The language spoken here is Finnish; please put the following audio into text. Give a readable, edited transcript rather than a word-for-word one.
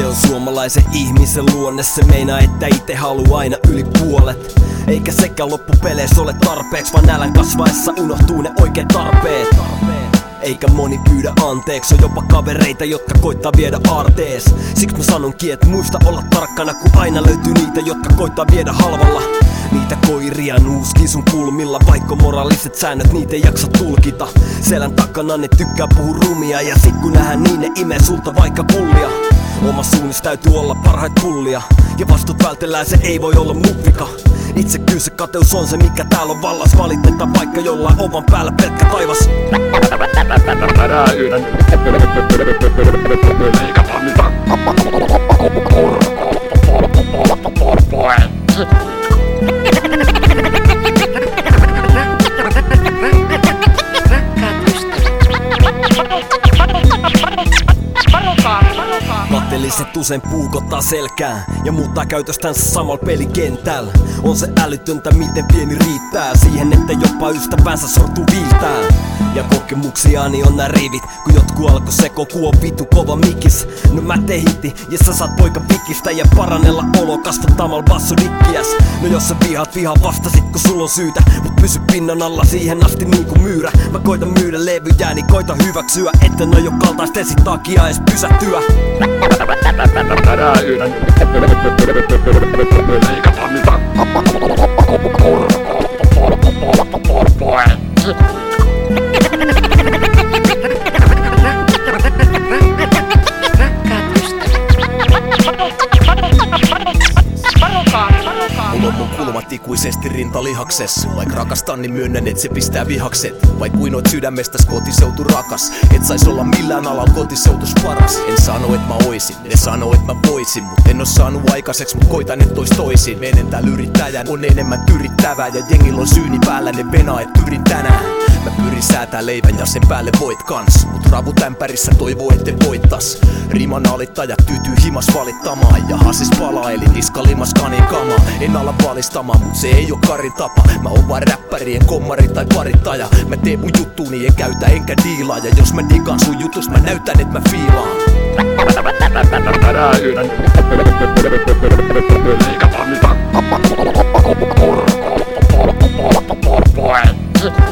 Se on suomalaisen ihmisen luonne, se meinaa, että ite haluu aina yli puolet. Eikä sekään loppupeleissä ole tarpeeksi, vaan nälän kasvaessa unohtuu ne oikeat tarpeet. Eikä moni pyydä anteeksi, on jopa kavereita, jotka koittaa viedä aartees. Siksi mä sanonkin, et muista olla tarkkana, kun aina löytyy niitä, jotka koittaa viedä halvalla. Niitä koiria nuuskii sun kulmilla, vaikka moraaliset säännöt niitä ei jaksa tulkita. Selän takana ne tykkää puhua rumia, ja sit kun nähdään niin ne imee sulta vaikka kullia. Oma suunnis täytyy olla parhaat pullia, ja vastuut vältellään, se ei voi olla mun vika. Itsekyys ja kateus on se, mikä täällä on vallas. Valitetaan vaikka jollain ovan päällä pelkkä taivas. Kateliset usein puukottaa selkään ja muuttaa käytöstänsä samalla pelikentällä. On se älytöntä, miten pieni riittää siihen, että jopa ystävänsä sortuu viiltään. Ja kokemuksiani on nää rivit, kun jotkut alkoi seko, kun on vitu kova mikis. No mä tein hitti, ja sä saat poika pikistä ja parannella olo kasvattamalla bassodikkiäs. No jos sä vihaat vastasit, kun sulla on syytä, mut pysy pinnan alla siihen asti niinku myyrä. Mä koitan myydä levyjä, niin koita hyväksyä, etten oo jo kaltaisten sit takia ees pysähtyä. Mulla on mun kulmat ikuisesti rintalihakses. Vaik rakastan, niin myönnän, et se pistää vihakset. Vaik kuin oot sydämestäs kotiseutu rakas. Et sais olla millään alalla kotiseutus paras. En sano, et mä oisin, ne sano, et mä voisin. Mut en oo saanut aikaiseks, mut koitan, et ois toisin. Menen täällä yrittäjän, on enemmän tyrittävää. Ja jengil on syyni päällä, ne venaa, et pyrin tänään. Mä pyrin säätää leivän ja sen päälle voit kans. Mut ravut ämpärissä toivoo, ette voittas. Rimanalittajat tyytyy himas valittamaan. Ja hasis palaa, eli niskalimas kanin kamaa. En ala valistamaan, mut se ei oo Karin tapa. Mä oon vaan räppärien kommari tai parittaja. Mä teen mun juttuuni, en käytä enkä diilaa. Ja jos mä digaan sun jutus, mä näytän, et mä fiilaan. Leikataan mitä?